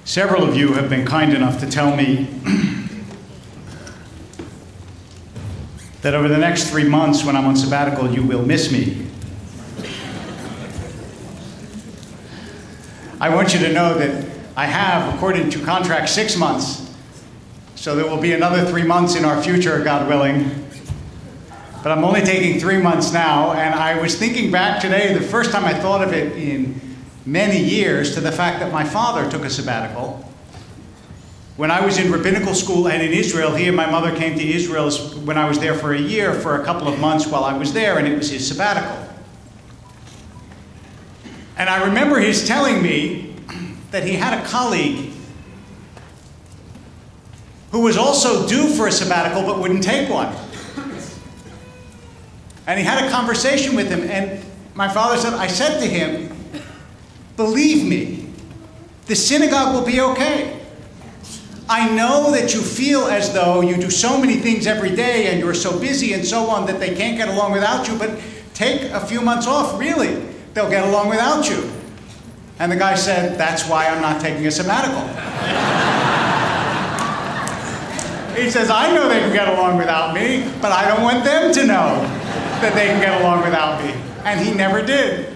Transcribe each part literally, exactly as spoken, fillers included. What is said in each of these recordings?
Several of you have been kind enough to tell me that over the next three months when I'm on sabbatical, you will miss me. I want you to know that I have, according to contract, six months. So there will be another three months in our future, God willing. But I'm only taking three months now, and I was thinking back today, the first time I thought of it in many years, to the fact that my father took a sabbatical. When I was in rabbinical school and in Israel, he and my mother came to Israel when I was there for a year, for a couple of months while I was there, and it was his sabbatical. And I remember his telling me that he had a colleague who was also due for a sabbatical but wouldn't take one. And he had a conversation with him, and my father said, I said to him, believe me, the synagogue will be okay. I know that you feel as though you do so many things every day and you're so busy and so on that they can't get along without you, but take a few months off, really. They'll get along without you. And the guy said, that's why I'm not taking a sabbatical. He says, I know they can get along without me, but I don't want them to know that they can get along without me. And he never did.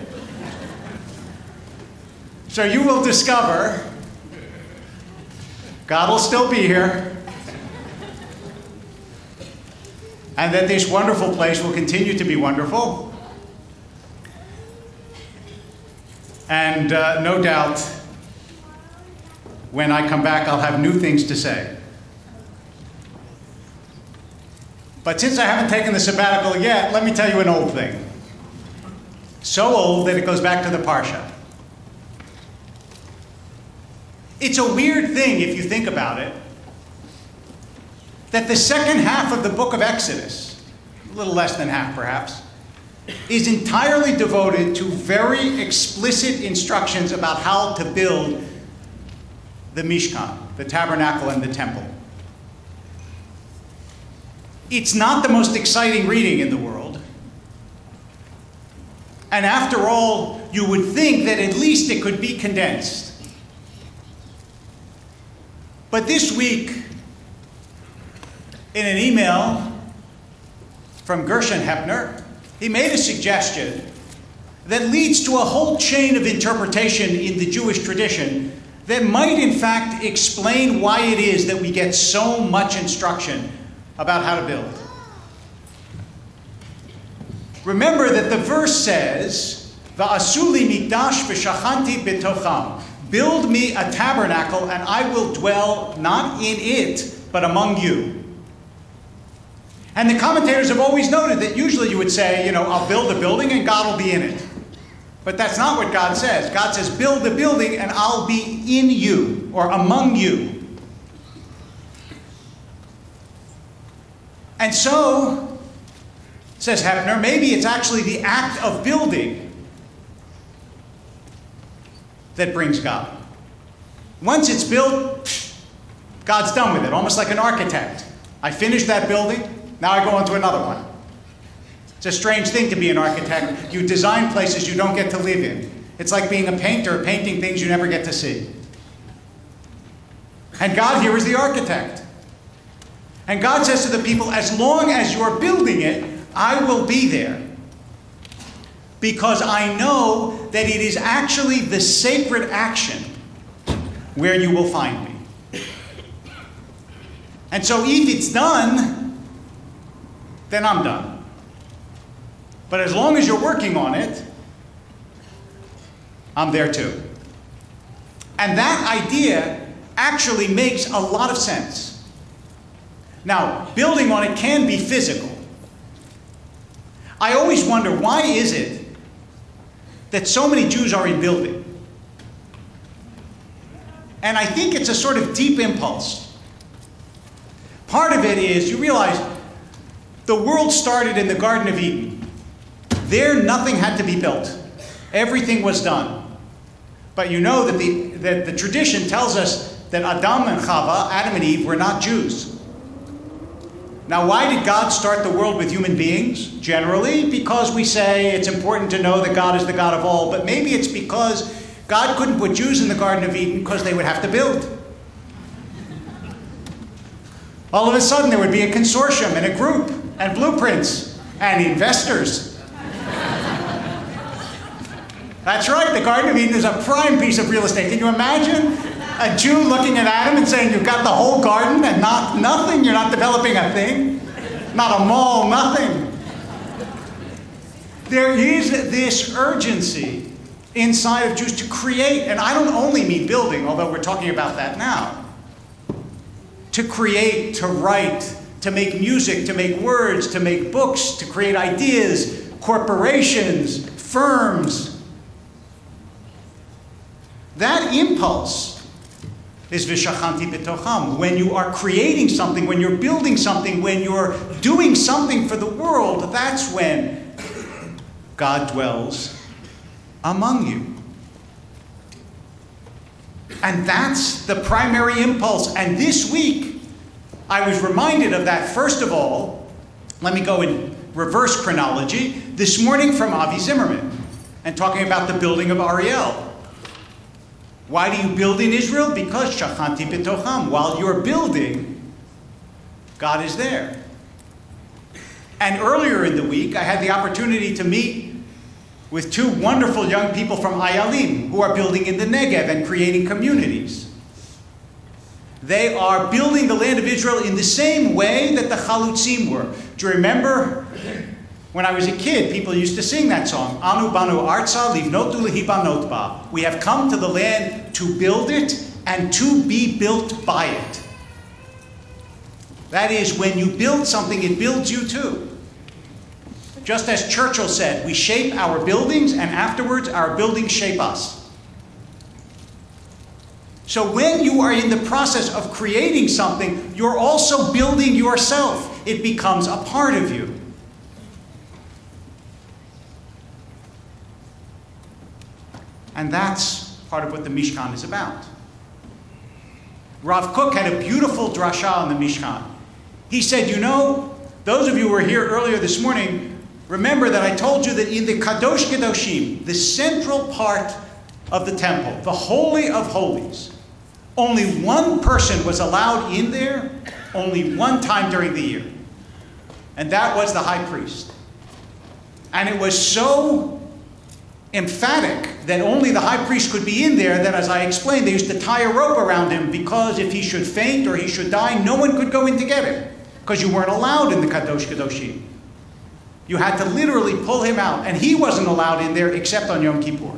So you will discover God will still be here, and that this wonderful place will continue to be wonderful. And uh, no doubt, when I come back, I'll have new things to say. But since I haven't taken the sabbatical yet, let me tell you an old thing. So old that it goes back to the Parsha. It's a weird thing, if you think about it, that the second half of the book of Exodus, a little less than half perhaps, is entirely devoted to very explicit instructions about how to build the Mishkan, the tabernacle and the temple. It's not the most exciting reading in the world. And after all, you would think that at least it could be condensed. But this week, in an email from Gershon Hepner, he made a suggestion that leads to a whole chain of interpretation in the Jewish tradition that might in fact explain why it is that we get so much instruction about how to build. Remember that the verse says, Va'asu li mikdash v'shachanti b'tocham. Build me a tabernacle, and I will dwell not in it, but among you. And the commentators have always noted that usually you would say, you know, I'll build a building and God will be in it. But that's not what God says. God says, build the building and I'll be in you, or among you. And so, says Hepner, maybe it's actually the act of building that brings God. Once it's built, God's done with it, almost like an architect. I finished that building, now I go on to another one. It's a strange thing to be an architect. You design places you don't get to live in. It's like being a painter, painting things you never get to see. And God here is the architect. And God says to the people, as long as you're building it, I will be there. Because I know that it is actually the sacred action where you will find me. And so if it's done, then I'm done. But as long as you're working on it, I'm there too. And that idea actually makes a lot of sense. Now, building on it can be physical. I always wonder, why is it that so many Jews are in building? And I think it's a sort of deep impulse. Part of it is, you realize, the world started in the Garden of Eden. There, nothing had to be built. Everything was done. But you know that the, that the tradition tells us that Adam and Chava, Adam and Eve, were not Jews. Now, why did God start the world with human beings? Generally, because we say it's important to know that God is the God of all. But maybe it's because God couldn't put Jews in the Garden of Eden because they would have to build. All of a sudden, there would be a consortium and a group and blueprints and investors. That's right, the Garden of Eden is a prime piece of real estate. Can you imagine a Jew looking at Adam and saying, you've got the whole garden and not nothing? You're not developing a thing? Not a mall, nothing. There is this urgency inside of Jews to create, and I don't only mean building, although we're talking about that now. To create, to write, to make music, to make words, to make books, to create ideas, corporations, firms. That impulse is v'shachanti b'tocham. When you are creating something, when you're building something, when you're doing something for the world, that's when God dwells among you. And that's the primary impulse. And this week, I was reminded of that. First of all, let me go in reverse chronology. This morning from Avi Zimmerman, and talking about the building of Ariel. Why do you build in Israel? Because shachanti b'tocham. While you're building, God is there. And earlier in the week, I had the opportunity to meet with two wonderful young people from Ayalim who are building in the Negev and creating communities. They are building the land of Israel in the same way that the Chalutzim were. Do you remember when I was a kid, people used to sing that song, Anu banu arza livnotu lehibanot ba. We have come to the land to build it and to be built by it. That is, when you build something, it builds you too. Just as Churchill said, we shape our buildings, and afterwards our buildings shape us. So when you are in the process of creating something, you're also building yourself. It becomes a part of you. And that's part of what the Mishkan is about. Rav Kook had a beautiful drasha on the Mishkan. He said, you know, those of you who were here earlier this morning, remember that I told you that in the Kadosh Kedoshim, the central part of the temple, the Holy of Holies, only one person was allowed in there only one time during the year. And that was the high priest. And it was so emphatic that only the high priest could be in there that, as I explained, they used to tie a rope around him because if he should faint or he should die, no one could go in to get him because you weren't allowed in the Kadosh Kedoshim. You had to literally pull him out, and he wasn't allowed in there except on Yom Kippur.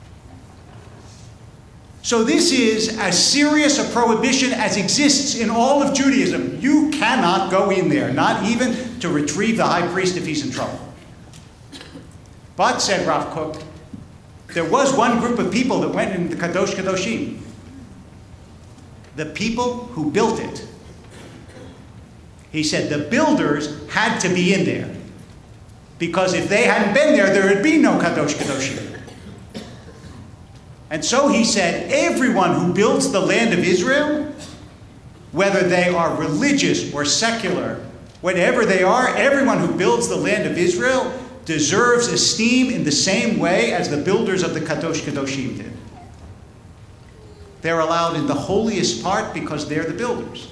So this is as serious a prohibition as exists in all of Judaism. You cannot go in there, not even to retrieve the high priest if he's in trouble. But, said Rav Kook, there was one group of people that went in the Kadosh Kedoshim. The people who built it. He said the builders had to be in there. Because if they hadn't been there, there would be no Kadosh Kedoshim. And so he said, everyone who builds the land of Israel, whether they are religious or secular, whatever they are, everyone who builds the land of Israel deserves esteem in the same way as the builders of the Kadosh Kedoshim did. They're allowed in the holiest part because they're the builders.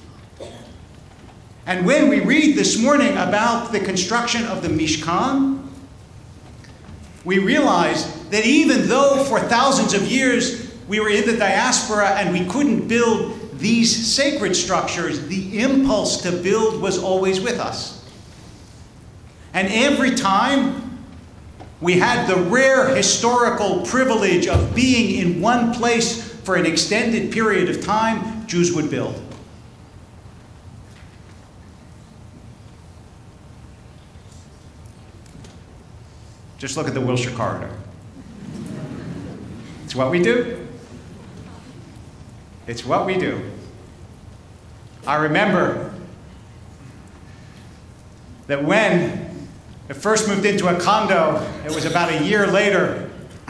And when we read this morning about the construction of the Mishkan, we realize that even though for thousands of years we were in the diaspora and we couldn't build these sacred structures, the impulse to build was always with us. And every time we had the rare historical privilege of being in one place for an extended period of time, Jews would build. Just look at the Wilshire Corridor. It's what we do. It's what we do. I remember that when I first moved into a condo, it was about a year later,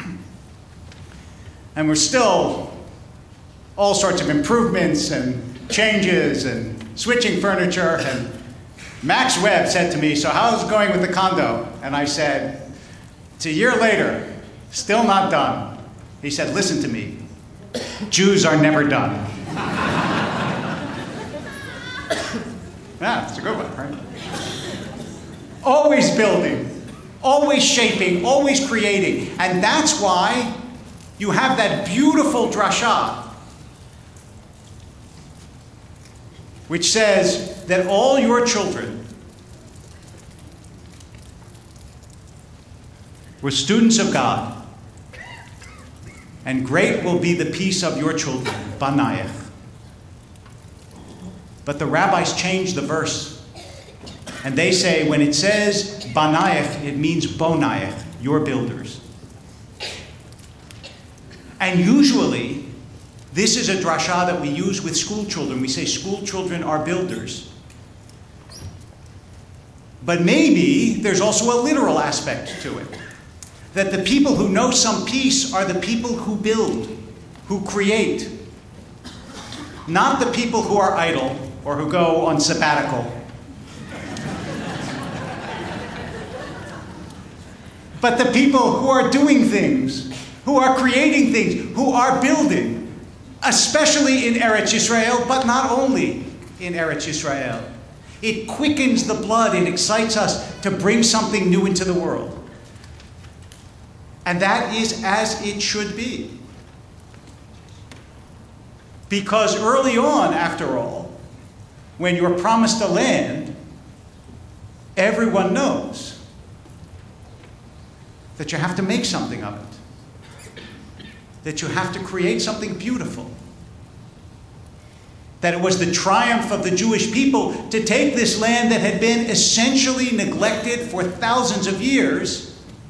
and we're still all sorts of improvements and changes and switching furniture, and Max Webb said to me, so how's it going with the condo? And I said, it's a year later, still not done. He said, listen to me. Jews are never done. Yeah, it's a good one, right? Always building, always shaping, always creating. And that's why you have that beautiful drasha, which says that all your children were students of God, and great will be the peace of your children, banayach. But the rabbis changed the verse, and they say when it says banayach, it means bonayach, your builders. And usually, this is a drasha that we use with school children. We say school children are builders. But maybe there's also a literal aspect to it. That the people who know some peace are the people who build, who create. Not the people who are idle or who go on sabbatical. But the people who are doing things, who are creating things, who are building, especially in Eretz Yisrael, but not only in Eretz Yisrael. It quickens the blood, it excites us to bring something new into the world. And that is as it should be. Because early on, after all, when you're promised a land, everyone knows that you have to make something of it. That you have to create something beautiful. That it was the triumph of the Jewish people to take this land that had been essentially neglected for thousands of years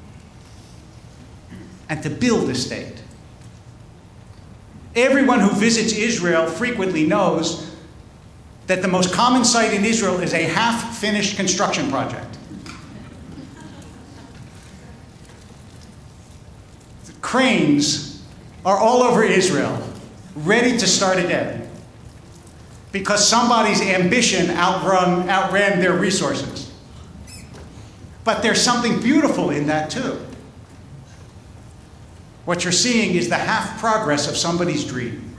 and to build a state. Everyone who visits Israel frequently knows that the most common sight in Israel is a half-finished construction project. The cranes are all over Israel, ready to start again, because somebody's ambition outrun, outran their resources. But there's something beautiful in that too. What you're seeing is the half progress of somebody's dream.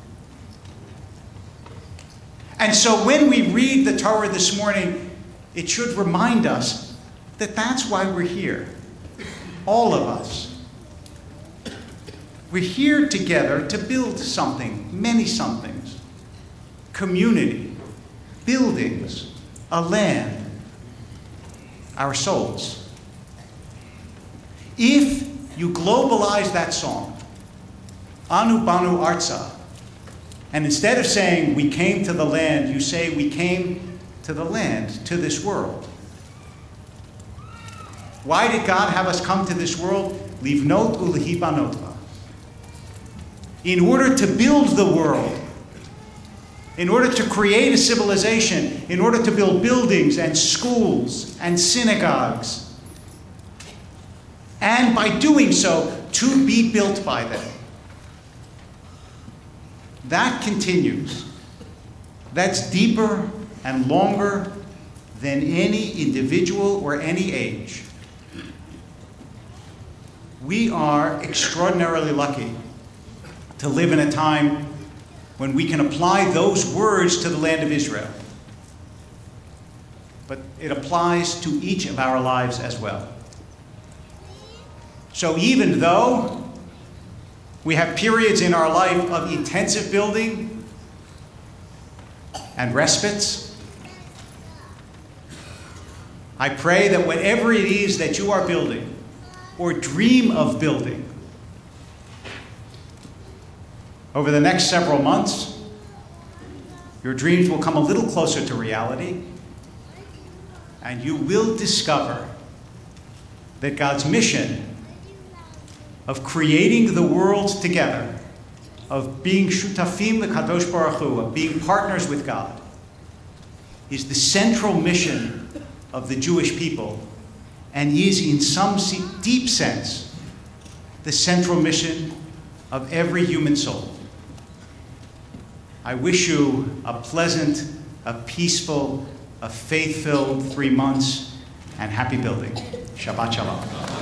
And so when we read the Torah this morning, it should remind us that that's why we're here. All of us. We're here together to build something, many somethings. Community, buildings, a land, our souls. If you globalize that song, Anu Banu Arza, and instead of saying we came to the land, you say we came to the land, to this world. Why did God have us come to this world? Livnot ulehibanotva. In order to build the world, in order to create a civilization, in order to build buildings and schools and synagogues, and by doing so, to be built by them. That continues. That's deeper and longer than any individual or any age. We are extraordinarily lucky to live in a time when we can apply those words to the land of Israel. But it applies to each of our lives as well. So even though we have periods in our life of intensive building and respites, I pray that whatever it is that you are building or dream of building, over the next several months, your dreams will come a little closer to reality, and you will discover that God's mission of creating the world together, of being shutafim l'kadosh baruch hu, of being partners with God, is the central mission of the Jewish people, and is in some deep sense the central mission of every human soul. I wish you a pleasant, a peaceful, a faith-filled three months, and happy building. Shabbat shalom.